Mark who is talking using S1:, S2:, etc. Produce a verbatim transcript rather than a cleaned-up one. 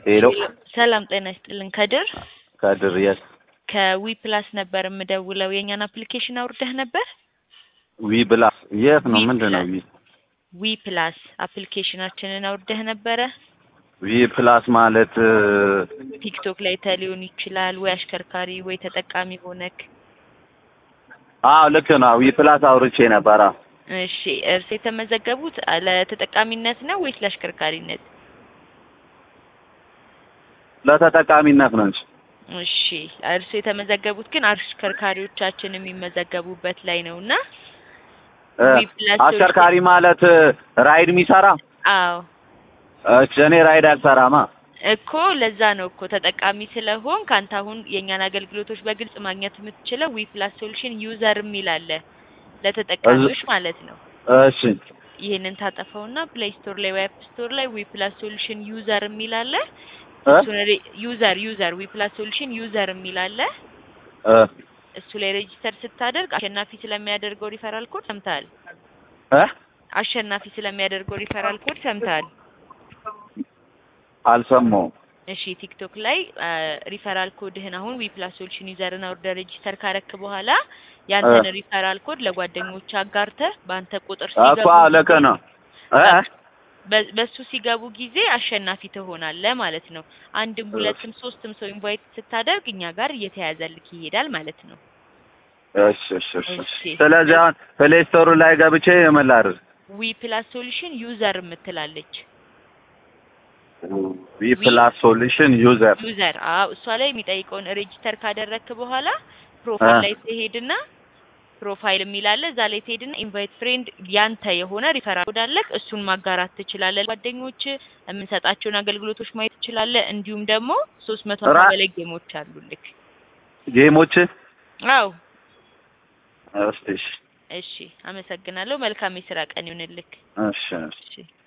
S1: ሄሎ
S2: ሰላም ጤና ይስጥልን ከድር
S1: ከድር የስ
S2: ከዊ ፕላስ ነበር የምደውለው የኛን አፕሊኬሽን አውርደህ ነበር
S1: ዊ ፕላስ የት ነው ምንድነው ዊ
S2: ዊ ፕላስ አፕሊኬሽናችንን አውርደህ ነበር
S1: ዊ ፕላስ ማለት
S2: ቲክቶክ ላይ ተሊዮን ይችላል ወይ አሽከርካሪ ወይ ተጠቃሚ ሆነክ
S1: አዎ ልክ ነው ዊ ፕላስ አውርቼ ነበር
S2: እሺ እርስ የተመዘገቡት ለተጠቃሚነት ነው ወይስ ለአሽከርካሪነት
S1: ለተጠቃሚነት ነው እንጂ
S2: እሺ እርስ የተመዘገቡት ግን አሽከርካሪዎቻችን የሚመዘገቡበት ላይ ነውና
S1: አሽከርካሪ ማለት ራይድ የሚሰራ
S2: አዎ
S1: እሺ እኔ ራይድ አልሰራማ
S2: እኮ ለዛ ነው እኮ ተጠቃሚ ስለሆን ካንተ አሁን የኛን አገልግሎቶች በግልጽ ማግኘት የምትችለው ዊ ፕላስ ሶሉሽን ዩዘር የሚል አለ ለተጠቃሚዎች ማለት ነው
S1: እሺ
S2: ይሄንን ታጠፈውና ፕሌይ ስቶር ላይ ወይ አፕ ስቶር ላይ ዊ ፕላስ ሶሉሽን ዩዘር የሚል አለ እሱን ዩዘር ዩዘር ዊ ፕላስ ሶሉሽን ዩዘር የሚል አለ እሱ ላይ ሬጂስተር ስታደርግ አሸናፊ ስለሚያደርገው ሪፈራል ኮድ ሰምታል
S1: እ
S2: አሸናፊ ስለሚያደርገው ሪፈራል ኮድ ሰምታል
S1: አልሰማው
S2: እሺ ቲክቶክ ላይ ሪፈራል ኮድህን አሁን ዊ ፕላስ ሶሉሽን ዩዘርን አውርደህ ሬጂስተር ካረክ በኋላ ያንተን ሪፈራል ኮድ ለጓደኞች አጋርተህ ባንተ ቁጥር ሲገቡ
S1: አቋ ለከና እ
S2: በሱ ሲገቡ ጊዜ አሸናፊ ትሆናለህ ማለት ነው አንድም ሁለትም ሶስትም ሰው ኢንቫይት ስታደርግ እኛ ጋር እየተያዘልክ ይሄዳል ማለት ነው
S1: እሺ እሺ እሺ ስለዚህ አሁን ፕሌይ ስቶር ላይ ገብቼ የመላር
S2: ዊ ፕላስ ሶሉሽን ዩዘር የምትላለች
S1: ዊ ፕላስ ሶሉሽን ዩዘር
S2: ዩዘር አው እሷ ላይ የሚጠይቀውን ሬጂስተር ካደረክ በኋላ ፕሮፋይል ላይ ትሄድና ፕሮፋይል የሚላለ እዛ ላይ ትሄድና ኢንቫይት ፍሬንድ ያንተ የሆነ ሪፈራል ኮድ አለክ እሱን ማጋራት ትችላለህ ጓደኞች የምንሰጣቸውን አገልግሎቶች ማየት ትችላለህ እንዲሁም ደግሞ ሶስት መቶ በላይ ጌሞች አሉልክ
S1: ጌሞች
S2: አው
S1: እሺ
S2: እሺ አመሰግናለሁ መልካም የሥራ ቀን ይሁንልክ
S1: እሺ እሺ